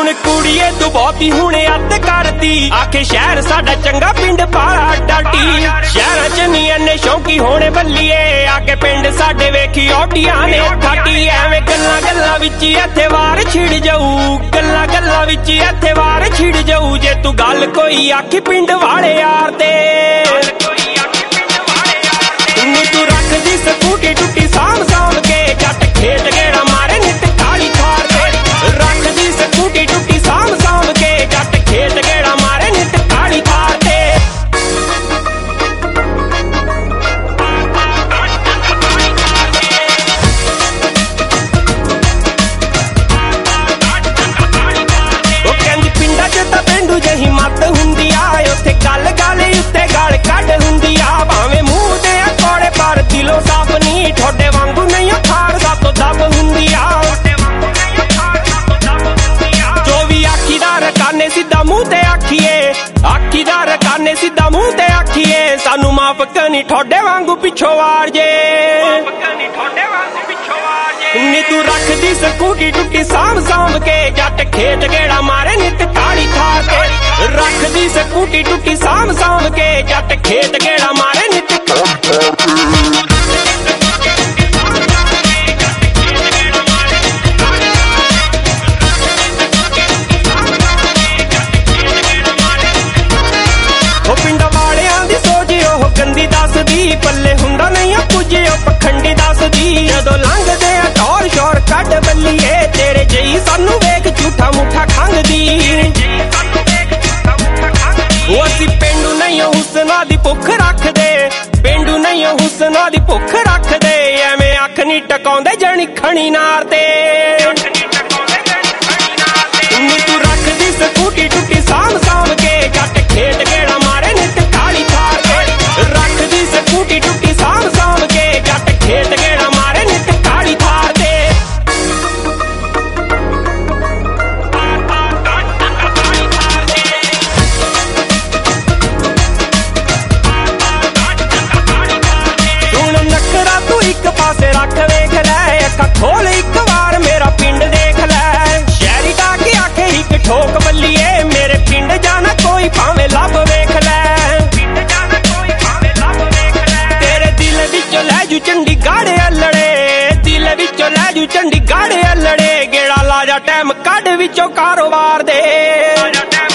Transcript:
ਹੁਣ ਕੁੜੀਏ ਤੂੰ ਬਹੁਤੀ ਹੁਣੇ ਅੱਤ ਕਰਦੀ ਆਖੇ ਸ਼ਹਿਰ ਸਾਡਾ ਚੰਗਾ ਪਿੰਡ ਪਾਲਾ ਡਾਟੀ ਸ਼ਹਿਰਾਂ ਚ ਨੀ ਇੰਨੇ ਸ਼ੌਂਕੀ ਹੋਣੇ ਬੱਲੀਏ ਆਕੇ ਪਿੰਡ ਸਾਡੇ ਵੇਖੀ ਔਡੀਆਂ ਨੇ ਖਾਟੀ ਐਵੇਂ ਗੱਲਾਂ ਗੱਲਾਂ ਵਿੱਚ ਇੱਥੇ ਵਾਰ ਛਿੜ ਜਾਊ ਗੱਲਾਂ ਗੱਲਾਂ ਵਿੱਚ ਇੱਥੇ ਵਾਰ ਛਿੜ ਜਾਊ ਜੇ ਤੂੰ ਗੱਲ ਕੋਈ ਆਖੀ ਪਿੰਡ ਵਾਲੇ ਯਾਰ ਤੇ ਤੂੰ ਰੱਖਦੀ ਸਕੂਟੀ ਟੁੱਟੀ ਸਾਂਭ ਸਾਂਭ ਕੇ ਜੱਟ ਖੇਤ ਗੇੜਾ ਮਾਰੇ ਨਿੱਤ ਕਾਲੀ ਥਾਰ ਤੇ ਰੱਖਦੀ ਸਕੂਟੀ ਟੁੱਟੀ ਸਾਂਭ ਸਾਂਭ ਕੇ ਜੱਟ ਖੇਤ ਗੇੜਾ ਮਾਰੇ ਨਿੱਤ ਕਾਲੀ ਥਾਰ ਤੇ ਉਹ ਕਹਿੰਦੀ ਪਿੰਡਾਂ 'ਚ ਤਾਂ ਪੇਂਡੂ ਜਿਹੀ ਮੱਤ ਹੁੰਦੀ ਆ ਉੱਥੇ ਗੱਲ ਗੱਲ ਉੱਤੇ ਗਾਲ ਕੱਢ ਹੁੰਦੀ ਆ ਭਾਵੇਂ ਮੂੰਹ ਤੇ ਕੋੜੇ ਪਰ ਦਿਲੋਂ ਸਾਫ਼ ਨਹੀਂ ਠੋਡੇ ਵਾਂਗੂ ਨਹੀਂ ਖਾਰ ਸਾਤੋਂ ਦੱਬ ਹੁੰਦੀ ਆ ਜੋ ਵੀ ਆਖੀ ਦਾ ਰਕਾਨੇ ਸਿੱਧਾ ਮੂੰਹ ਤੇ ਆਖੀਏ ਆਖੀ ਦਾ ਰਕਾਨੇ ਸਿੱਧਾ ਮੂੰਹ ਤੇ ਆਖੀਏ ਸਾਨੂੰ ਮਾਫ ਕਰਨੀ ਠੋਡੇ ਵਾਂਗੂ ਪਿੱਛੋਂ ਵਾਰ ਜੇ ਨੀ ਤੂੰ ਰੱਖਦੀ ਸਕੂਟੀ ਟੁੱਟੀ ਸਾਂਭ ਸਾਂਭ ਕੇ ਜੱਟ ਖੇਤ ਗੇੜਾ ਮਾਰੇ ਨਿੱਤ ਕਾਲੀ ਥਾਰ ਤੇ ਰੱਖਦੀ ਸਕੂਟੀ ਟੁੱਟੀ ਸਾਂਭ ਸਾਂਭ ਕੇ ਜੱਟ ਖੇਤ ਗੇੜਾ ਮਾਰੇ ਨਿੱਤ ਉਹ ਪਿੰਡਾਂ ਵਾਲਿਆਂ ਦੀ ਸੋਚ ਉਹ ਗੰਦੀ ਦੱਸਦੀ ਪੱਲੇ ਹੁੰਦਾ ਨਹੀਂ ਆ ਕੁਝ ਉਹ ਪਖੰਡੀ ਦੱਸਦੀ ਜਦੋਂ ਲੰਘਦੇ ਆ ਟੌਰ ਸ਼ੋਰ ਕੱਢ ਬੱਲੀਏ ਤੇਰੇ ਜਈ ਸਾਨੂੰ ਵੇਖ ਝੂਠਾ ਮੁੱਠਾ ਖੰਗਦੀ ਉਹ ਅਸੀਂ ਪਿੰਡੂ ਨਹੀਂ ਹੁਸਨਾ ਦੀ ਭੁੱਖ ਰੱਖਦੇ ਪਿੰਡੂ ਨਹੀਂ ਹੁਸਨਾ ਦੀ ਭੁੱਖ ਰੱਖਦੇ ਐਵੇਂ ਅੱਖ ਨਹੀਂ ਟਕਾਉਂਦੇ ਜਣੀ ਖਣੀ ਨਾਰ ਤੇ ਨੀ ਤੂੰ ਰੱਖਦੀ ਸਕੂਟੀ ਟੁੱਟੀ ਸਾਂਭ ਸਾਂਭ ਕੇ ਜੱਟ ਖੇਤ ਗੇੜਾ ਮਾਰੇ ਨਿੱਤ ਕਾਲੀ ਥਾਰ ਤੇ ਰੱਖਦੀ ਸਕੂਟੀ ਟੁੱਟੀ ਸਾਂਭ ਸਾਂਭ ਕੇ ਜੱਟ ਖੇਤ ਗੇੜਾ ਮਾਰੇ ਨਿੱਤ ਕਾਲੀ ਥਾਰ ਤੇ ਹੁਣ ਨਖਰਾ ਤੂੰ ਇੱਕ ਪਾਸੇ ਰੱਖ ਵੇਖ ਲੈ ਅੱਖਾਂ ਖੋਲ ਇੱਕ ਵਾਰ ਮੇਰਾ ਪਿੰਡ ਦੇਖ ਲੈ ਸ਼ਹਿਰੀ ਦਾ ਕੇ ਆਖੇ ਇੱਕ ਠੋਕ ਬੱਲੀਏ ਮੇਰੇ ਪਿੰਡ ਜਾਣਾ ਕੋਈ ਭਾਵੇਂ ਲੱਭ ਵੇਖ ਲੈ ਤੇਰੇ ਦਿਲ ਵਿੱਚੋਂ ਲੈ ਜੂ ਚੰਡੀਗੜ੍ਹ ਅਲੜੇ ਦਿਲ ਵਿੱਚੋਂ ਲੈ ਜੂ ਚੰਡੀਗੜ੍ਹ ਅਲੜੇ ਗੇੜਾ ਲਾ ਜਾ ਟਾਈਮ ਕੱਢ ਵਿੱਚੋਂ ਕਾਰੋਬਾਰ ਦੇ